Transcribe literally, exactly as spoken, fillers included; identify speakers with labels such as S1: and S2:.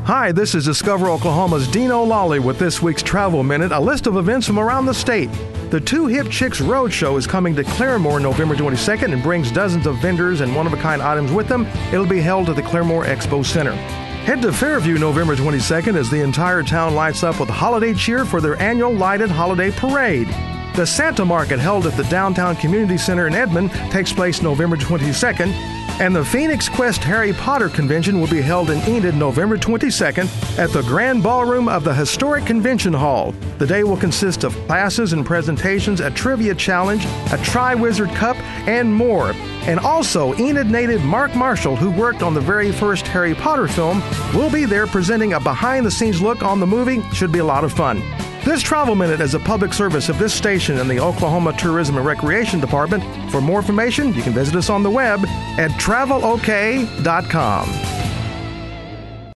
S1: Hi, this is Discover Oklahoma's Dean O'Lally with this week's Travel Minute, a list of events from around the state. The Two Hip Chicks Roadshow is coming to Claremore November twenty-second and brings dozens of vendors and one-of-a-kind items with them. It'll be held at the Claremore Expo Center. Head to Fairview November twenty-second as the entire town lights up with holiday cheer for their annual lighted holiday parade. The Santa Market, held at the Downtown Community Center in Edmond, takes place November twenty-second, and the Phoenix Quest Harry Potter Convention will be held in Enid November twenty-second at the Grand Ballroom of the Historic Convention Hall. The day will consist of classes and presentations, a trivia challenge, a Tri-Wizard Cup, and more. And also, Enid native Mark Marshall, who worked on the very first Harry Potter film, will be there presenting a behind-the-scenes look on the movie. Should be a lot of fun. This Travel Minute is a public service of this station and the Oklahoma Tourism and Recreation Department. For more information, you can visit us on the web at travel o k dot com.